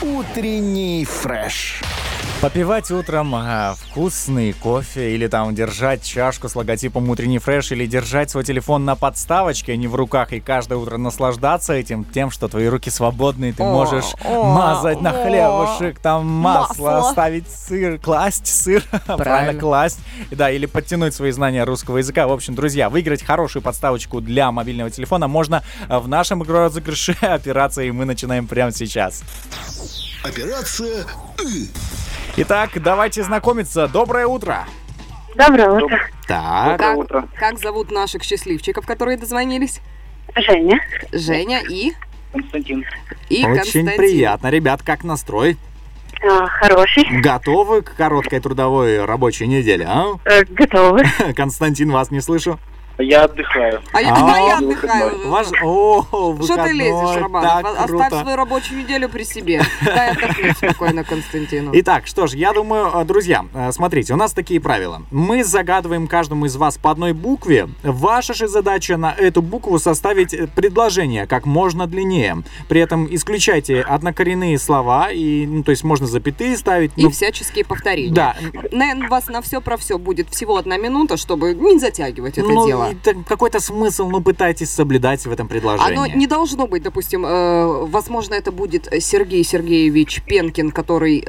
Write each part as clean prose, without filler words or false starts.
Утренний фреш. Попивать утром вкусный кофе или там держать чашку с логотипом «Утренний фреш» или держать свой телефон на подставочке, а не в руках, и каждое утро наслаждаться этим, тем, что твои руки свободные, ты можешь мазать на хлебушек, там масло, ставить сыр, класть сыр, правильно класть, да, или подтянуть свои знания русского языка. В общем, друзья, выиграть хорошую подставочку для мобильного телефона можно в нашем игру-розыгрыше «Операция», и мы начинаем прямо сейчас. Операция «И». Итак, давайте знакомиться. Доброе утро. Доброе утро. Так. Доброе утро. Как зовут наших счастливчиков, которые дозвонились? Женя. Женя и? Константин. И Очень Константин. приятно. Ребят, как настрой? Хороший. Готовы к короткой трудовой рабочей неделе, а? Готовы. Константин, вас не слышу. Я отдыхаю. А я отдыхаю. Что ты лезешь, Роман? Оставь свою рабочую неделю при себе. Дай отдохнуть спокойно Константину. Итак, что ж, я думаю, друзья, смотрите, у нас такие правила. Мы загадываем каждому из вас по одной букве. Ваша же задача на эту букву составить предложение как можно длиннее. При этом исключайте однокоренные слова, и, то есть можно запятые ставить. И всяческие повторения. Да. Наверное, у вас на все про все будет всего 1 минута, чтобы не затягивать это дело. Какой-то смысл, пытайтесь соблюдать в этом предложении. Оно не должно быть, допустим, возможно, это будет Сергей Сергеевич Пенкин, который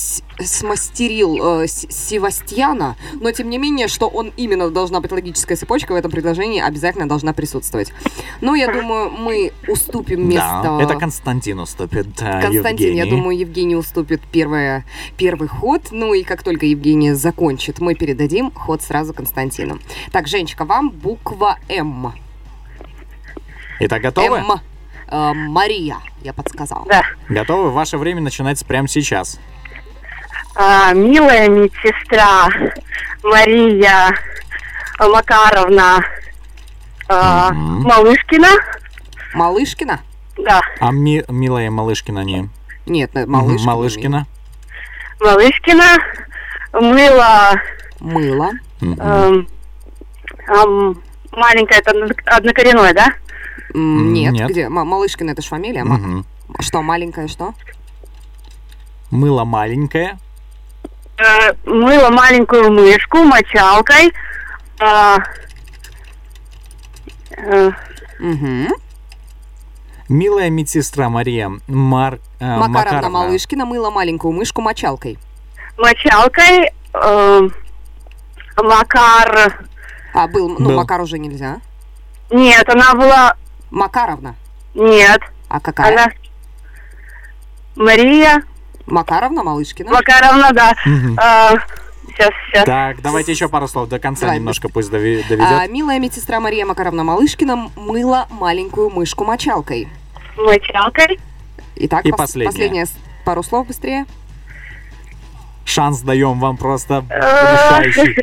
смастерил Севастьяна, но, тем не менее, что он именно должна быть логическая цепочка в этом предложении, обязательно должна присутствовать. Ну, я думаю, мы уступим место... Да, это Константин уступит Константин, Евгений. я думаю, Евгений уступит первый ход. Ну, и как только Евгения закончит, мы передадим ход сразу Константину. Так, Женечка, вам буква М. Итак, готовы? М. Мария, я подсказала. Да. Готовы? Ваше время начинается прямо сейчас. Милая медсестра Мария Макаровна Малышкина. Малышкина? Да. А милая Малышкина не? Нет, Малышкина. Малышкина. Малышкина. Мыло. Маленькая, это однокоренное, да? Нет. Где? Малышкина, это ж фамилия. Что, маленькая, что? Мыло маленькое. Мыла маленькую мышку мочалкой. Милая медсестра Мария Макаровна Малышкина мыла маленькую мышку мочалкой. Мочалкой. Макар... Был. Макар уже нельзя. Нет, она была... Макаровна. Нет. А какая? Она... Мария. Макаровна Малышкина. Макаровна, да. Сейчас. Так, давайте еще пару слов до конца. Давай. Немножко пусть доведет. Милая медсестра Мария Макаровна Малышкина мыла маленькую мышку мочалкой. Мочалкой. Итак, и последнее. Пару слов быстрее. Шанс даем вам просто решающий.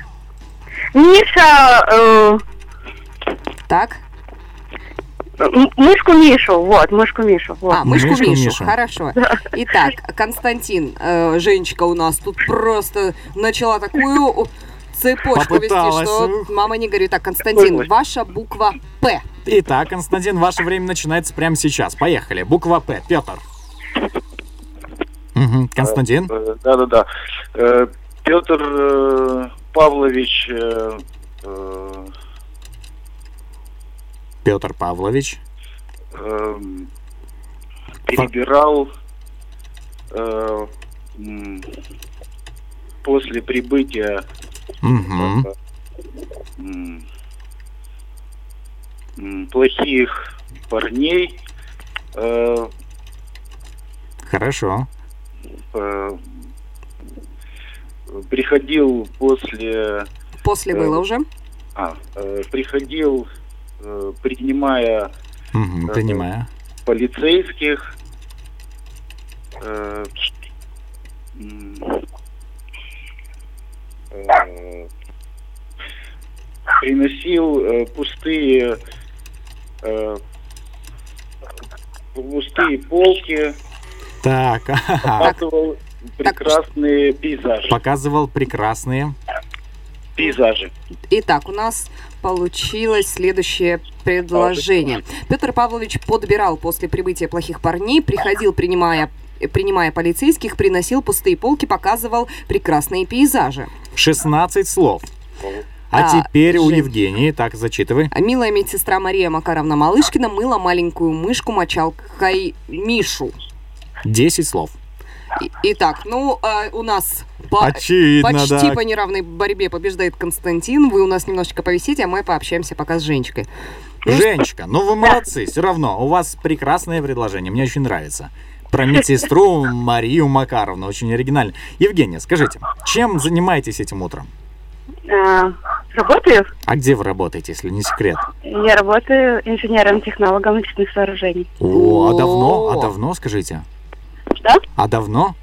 Миша... Так. Мышку Мишу, мышку Мишу. Вот. Мышку Мишу, хорошо. Итак, Константин, Женечка у нас тут просто начала такую цепочку вести, что мама не горюй. Так, Константин, ваша буква П. Итак, Константин, ваше время начинается прямо сейчас. Поехали. Буква П. Петр. Константин? Да. Петр Павлович... Петр Павлович. Перебирал после прибытия плохих парней. Хорошо. Приходил после... После было уже? Приходил, принимая полицейских, приносил пустые полки, Так. показывал прекрасные пейзажи. Показывал прекрасные пейзажи. Итак, у нас получилось следующее предложение. Петр Павлович подбирал после прибытия плохих парней, приходил, принимая принимая полицейских, приносил пустые полки, показывал прекрасные пейзажи. 16 слов. А теперь у Жень. Евгении, так, зачитывай. Милая медсестра Мария Макаровна Малышкина мыла маленькую мышку мочалкой Мишу. 10 слов. Итак, у нас Очевидно, почти да. по неравной борьбе побеждает Константин. Вы у нас немножечко повисите, а мы пообщаемся пока с Женечкой. Женечка, ну вы молодцы, все равно. У вас прекрасное предложение, мне очень нравится. Про медсестру Марию Макаровну, очень оригинально. Евгения, скажите, чем занимаетесь этим утром? Работаю. А где вы работаете, если не секрет? Я работаю инженером-технологом очистных сооружений. О, а давно, скажите? Что? А давно?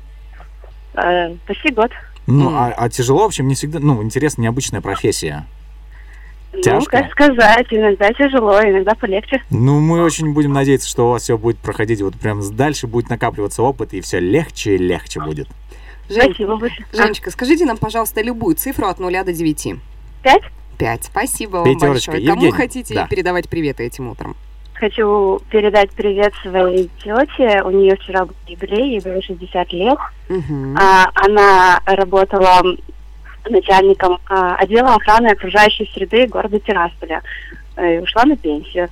Почти год. Ну, а тяжело, в общем, не всегда, интересная, необычная профессия. Тяжко? Ну, как сказать, иногда тяжело, иногда полегче. Ну, мы очень будем надеяться, что у вас все будет проходить, вот прям дальше будет накапливаться опыт, и все легче и легче будет. Спасибо большое. Женечка, скажите нам, пожалуйста, любую цифру от 0 до 9. 5. 5. Спасибо вам Пятерочка. большое. Евгений, Кому хотите да. передавать приветы этим утром? Хочу передать привет своей тете. У нее вчера был юбилей, ей было 60 лет. Угу. Она работала начальником отдела охраны окружающей среды города Тирасполя. И ушла на пенсию.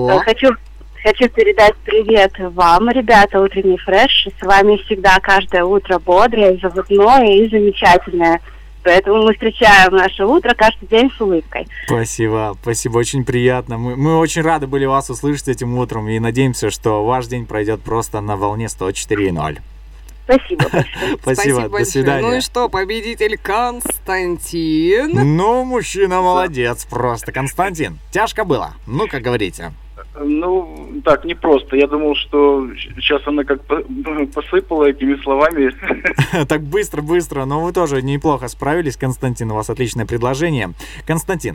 Хочу передать привет вам, ребята, утренний фреш. С вами всегда каждое утро бодрое, заводное и замечательное. Поэтому мы встречаем наше утро каждый день с улыбкой. Спасибо, очень приятно. Мы очень рады были вас услышать этим утром и надеемся, что ваш день пройдет просто на волне 104.0. Спасибо большое. Спасибо, до свидания. Ну и что, победитель Константин? Ну, мужчина молодец просто. Константин, тяжко было? Ну, как говорите. Ну, так, не просто. Я думал, что сейчас она как посыпала этими словами. Так быстро, но вы тоже неплохо справились, Константин, у вас отличное предложение. Константин,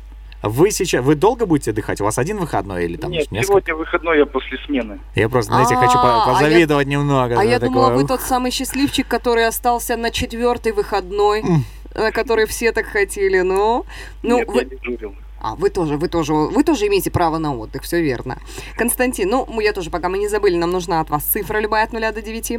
вы долго будете отдыхать? У вас один выходной или там Нет, несколько? сегодня выходной, я после смены. Я просто, знаете, хочу позавидовать немного. А я такое. думала, вы тот самый счастливчик, который остался на 4-й выходной, на который все так хотели. Нет, я дежурил. Вы тоже имеете право на отдых, все верно. Константин, я тоже, пока мы не забыли, нам нужна от вас цифра любая от 0 до 9.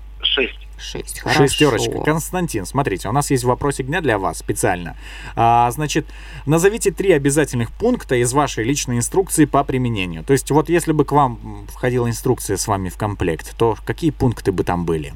6. Хорошо. 6. Константин, смотрите, у нас есть вопросик дня для вас специально. Значит, назовите 3 обязательных пункта из вашей личной инструкции по применению. То есть, вот если бы к вам входила инструкция с вами в комплект, то какие пункты бы там были?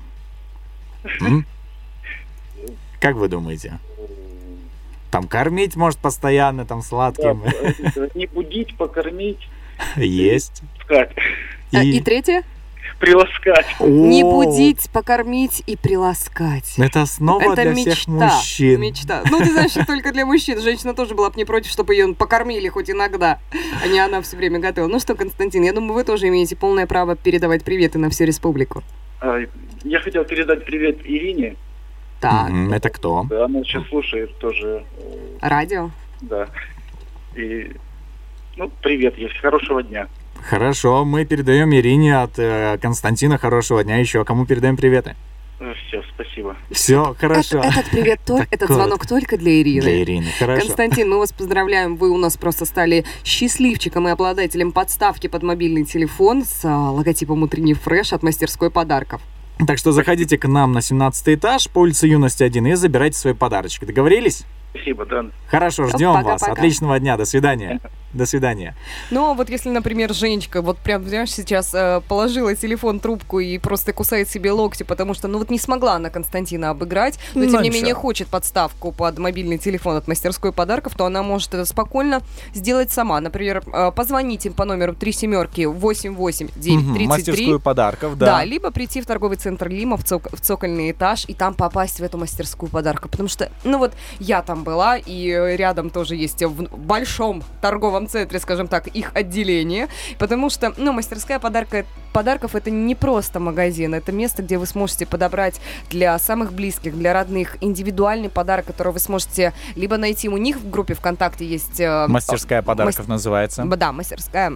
Как вы думаете? Там кормить, может, постоянно, там сладким. Да, не будить, покормить. Есть. Искать. И 3? Приласкать. Не будить, покормить и приласкать. Это основа Это для мечта, всех мужчин. Мечта. Ну, ты знаешь, только для мужчин. Женщина тоже была бы не против, чтобы ее покормили хоть иногда, а не она все время готовила. Ну что, Константин, я думаю, вы тоже имеете полное право передавать приветы на всю республику. Я хотел передать привет Ирине. Так. Это кто? Да, она сейчас слушает тоже. Радио? Да. И, привет, есть. Хорошего дня. Хорошо, мы передаем Ирине от Константина хорошего дня. Еще кому передаем приветы? Все, спасибо. Все, хорошо. Этот привет, этот звонок только для Ирины. Для Ирины, хорошо. Константин, мы вас поздравляем. Вы у нас просто стали счастливчиком и обладателем подставки под мобильный телефон с логотипом «Утренний фреш» от мастерской подарков. Так что заходите к нам на 17 этаж по улице Юности 1 и забирайте свои подарочки. Договорились? Спасибо, да. Хорошо, ждем Пока-пока. вас. Отличного дня. До свидания. До свидания. Ну, вот если, например, Женечка вот прям, знаешь, сейчас положила телефон, трубку и просто кусает себе локти, потому что, не смогла она Константина обыграть, но тем не менее хочет подставку под мобильный телефон от мастерской подарков, то она может это спокойно сделать сама. Например, позвонить им по номеру 3788933. Мастерскую подарков, да. Да, либо прийти в торговый центр Лима в цокольный этаж и там попасть в эту мастерскую подарков. Потому что, я там была, и рядом тоже есть в большом торговом центре, скажем так, их отделение, потому что, мастерская подарков это не просто магазин, это место, где вы сможете подобрать для самых близких, для родных индивидуальный подарок, который вы сможете либо найти у них в группе ВКонтакте есть... Мастерская подарков называется. Да, мастерская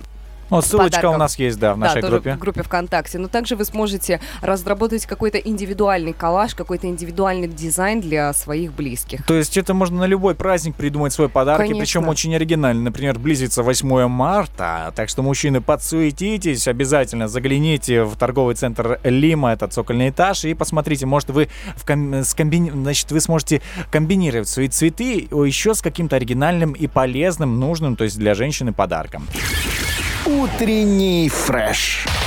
Ссылочка подарков. у нас есть, в нашей тоже группе. в группе ВКонтакте. Но также вы сможете разработать какой-то индивидуальный коллаж, какой-то индивидуальный дизайн для своих близких. То есть это можно на любой праздник придумать свой подарок, и причем очень оригинально. Например, близится 8 марта, так что, мужчины, подсуетитесь, обязательно загляните в торговый центр Лима, это цокольный этаж, и посмотрите, может, вы вы сможете комбинировать свои цветы еще с каким-то оригинальным и полезным, нужным, то есть для женщины, подарком. Утренний фреш.